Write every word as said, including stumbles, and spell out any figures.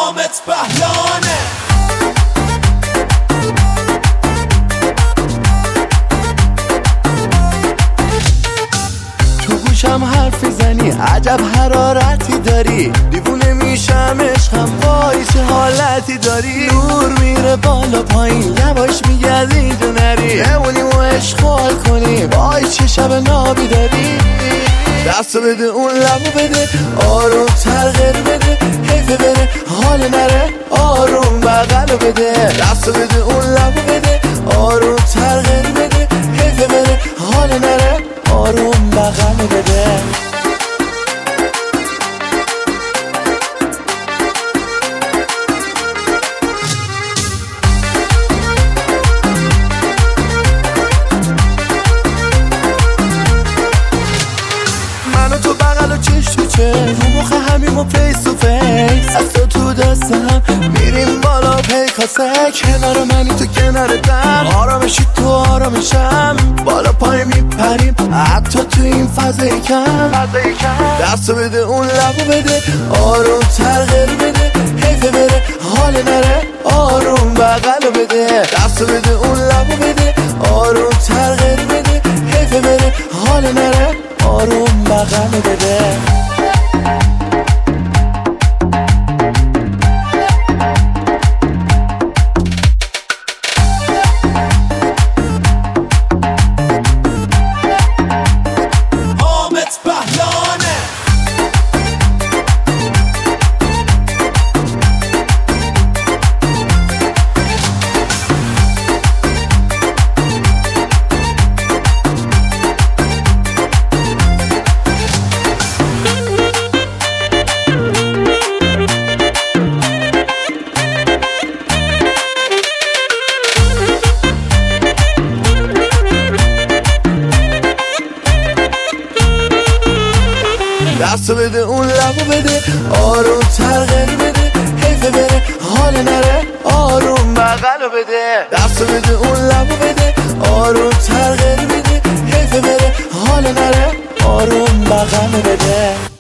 حامد بهلانه. تو گوشم حرف زنی عجب حرارتی داری، دیوونه میشم عشقم وای چه حالتی داری. نور میره بالا پایین یواش میگه از اینجا نری، بمونیم و اشغال کنیم وای چه شب نابی داری. دستو بده اون لبو بده آروم ترغیر بده، حیفه بره حال نره آروم بغلو بده. دستو بده اون لبو بده آروم ترغیر بده، حیفه بره حال نره آروم بغلو بده. منو تو بغل و چش تو چه رو مخ همیم و فیس تو فیس، از تو تو دست هم میریم بالا پیکاسه. کنار منی تو کنار دم، آرامشی تو آرامشم، بالا پای میپریم حتی تو این فضای کم. دستو بده اون لبو بده آروم ترغیر بده، حیفه بره حال نره آروم بغلو بده. دستو بده اون لبو بده آروم ترغیر بده، حیفه بره حال نره آروم بغلو بده. حامد بهلانه. دستو بده اون لبو بده آروم ترغیر بده، حیفه بره حال نره آروم بغلو بده. دستو بده اون لبو بده آروم ترغیر بده، حیفه بره حال نره آروم بغلو بده.